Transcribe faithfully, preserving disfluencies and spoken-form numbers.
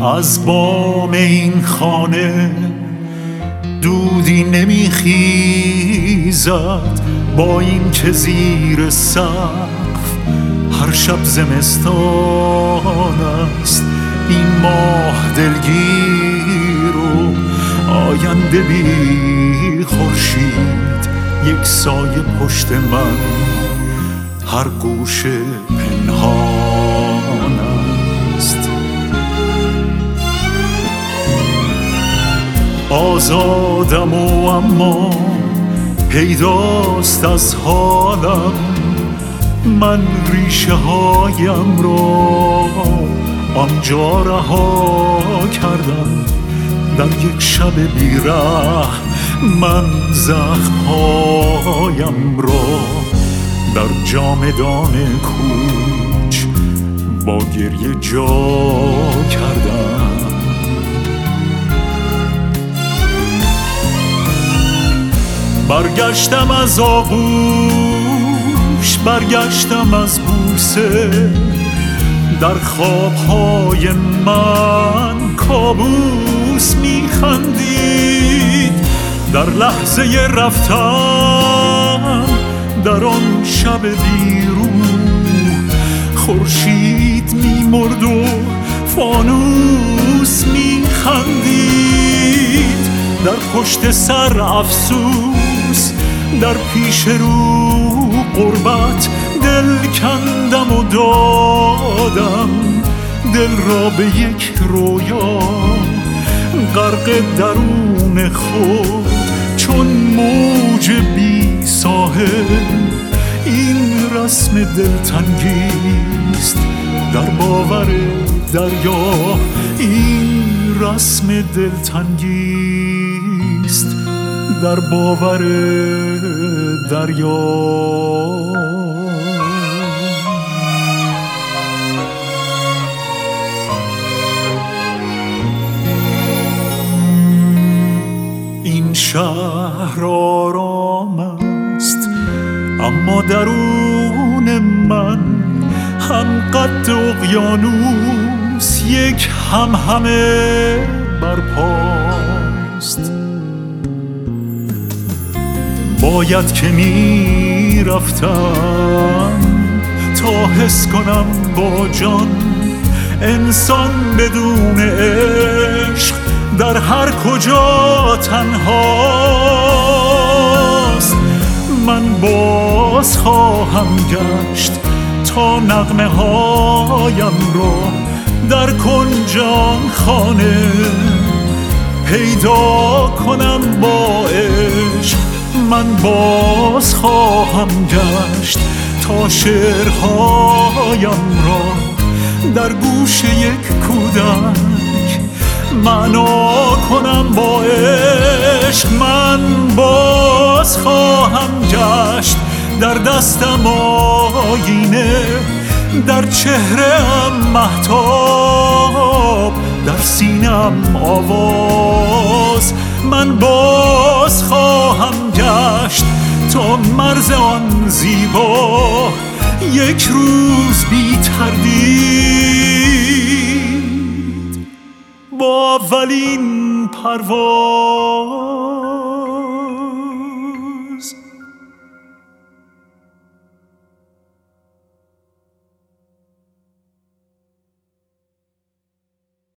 از بام این خانه دودی نمیخیزد، با این که زیر سقف هر شب زمستان است. این ماه دلگیر و آینده بی خورشید، یک سایه پشت من هر گوشه پنهان است. آزادم و اما پیداست از حالم، من ریشه هایم را آنجا رها کردم. در یک شب بیره من زخم‌هایم را در جامدان کوچ با گریه جا کردم. برگشتم از آغوش، برگشتم از بوسه، در خوابهای من کابوس میخندید. در لحظه رفتن در آن شب بیروح، خورشید میمرد و فانوس میخندید. در پشت سر افسوس، در پیش رو غربت، دل کندم و دادم دل را به یک رویا، غرق درون خود چون موج بی ساحل. این رسم دلتنگیست در باور دریا، این رسم دلتنگیست در باور دریا. این شهر آرام است، اما درون من هم قد اقیانوس یک هم همه برپاست. باید که می رفتم تا حس کنم با جان، انسان بدون عشق در هر کجا تنهاست. من باز خواهم گشت تا نغمه هایم را در کنج آن خانه پیدا کنم با عشق. من باز خواهم گشت تا شعرهایم را در گوش یک کودک معنا کنم با عشق. من باز خواهم گشت در دستم آینه، در چهره‌ام مهتاب، در سینه‌ام آواز. من باز خواهم گشت تا مرز آن زیبا یک روز بی تردید با اولین پرواز